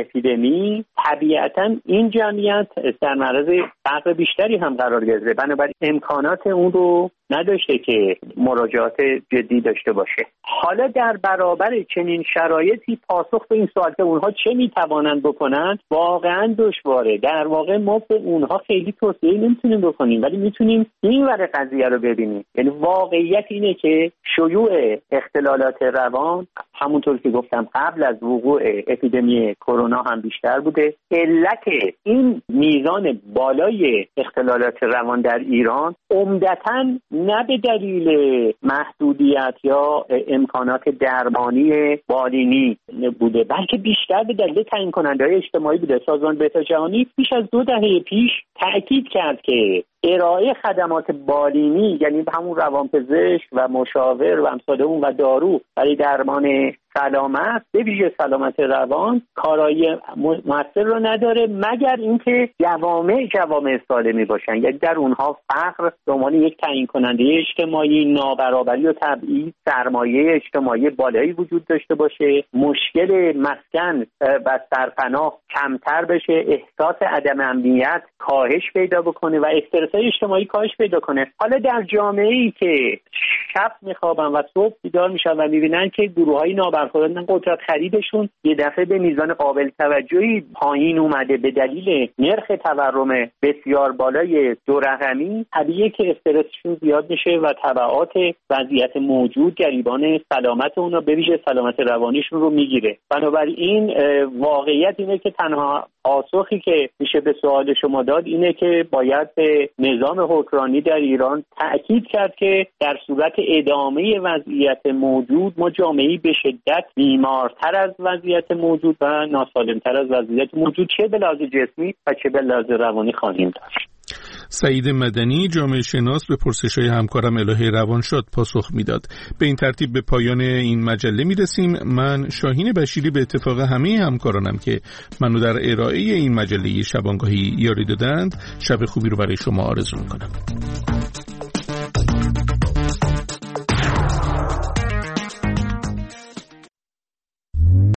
اپیدمی طبیعتاً این جمعیت در معرض فقر بیشتری هم قرار گرفته، بنابراین امکانات اون رو نداشته که مراجعات جدی داشته باشه. حالا در برابر چنین شرایطی پاسخ به این سوال که اونها چه میتوانند بکنند واقعا دشواره. در واقع ما به اونها خیلی توصیه نمیتونیم بکنیم، ولی میتونیم این ور قضیه رو ببینیم. یعنی واقعیت اینه که شیوع اختلالات روان همونطور که گفتم قبل از وقوع اپیدمی کرونا هم بیشتر بوده. علت این میزان بالای اختلالات روان در ایران عمدتاً نه به دلیل محدودیت یا امکانات درمانی بالینی بوده، بلکه بیشتر به دلیل تعیین کننده‌های اجتماعی بوده. سازمان بهداشت جهانی بیش از 2 دهه پیش تأکید کرد که ارائه خدمات بالینی، یعنی همون روانپزشک و مشاور و امثال اون و دارو برای درمان سلامت، به ویژه سلامت روان، کارایی مؤثر رو نداره مگر اینکه جوامع سالمی باشن، یعنی در اونها فقر به عنوان یک تعیین کننده اجتماعی، نابرابری و تبعیض، سرمایه اجتماعی بالایی وجود داشته باشه، مشکل مسکن و سرپناه کمتر بشه، احساس عدم امنیت کاهش پیدا بکنه و استرس‌های اجتماعی کاهش پیدا کنه. حالا در جامعه‌ای که شب میخوابن و صبح بیدار میشن و میبینن که گروه‌های نابرخوردارن قدرت خریدشون یه دفعه به میزان قابل توجهی پایین اومده به دلیل نرخ تورم بسیار بالای دو رقمی، طبیعیه که استرسشون زیاد میشه و تبعات وضعیت موجود گریبان سلامت اونا به ویژه سلامت روانیشون رو میگیره. بنابراین واقعیت اینه که تنها پاسخی که میشه به سوال شما داد اینه که باید به نظام حکمرانی در ایران تأکید کرد که در صورت ادامه وضعیت موجود ما جامعه‌ای به شدت بیمارتر از وضعیت موجود و ناسالمتر از وضعیت موجود، چه به لحاظ جسمی و چه به لحاظ روانی خواهیم داشت. سعید مدنی، جامعه شناس، به پرسش‌های همکارم الهه روانشاد پاسخ میداد. به این ترتیب به پایان این مجله میرسیم. من شاهین بشیری به اتفاق همه همکارانم که منو در ارائه این مجله شبانگاهی یاری دادند، شب خوبی رو برای شما آرزو میکنم.